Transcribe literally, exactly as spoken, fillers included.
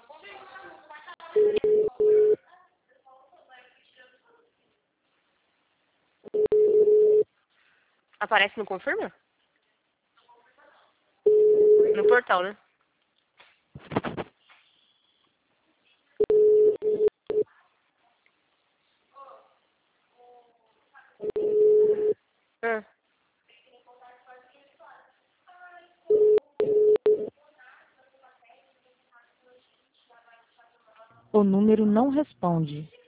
Aparece no confirma? No portal, né? Ah. O número não responde.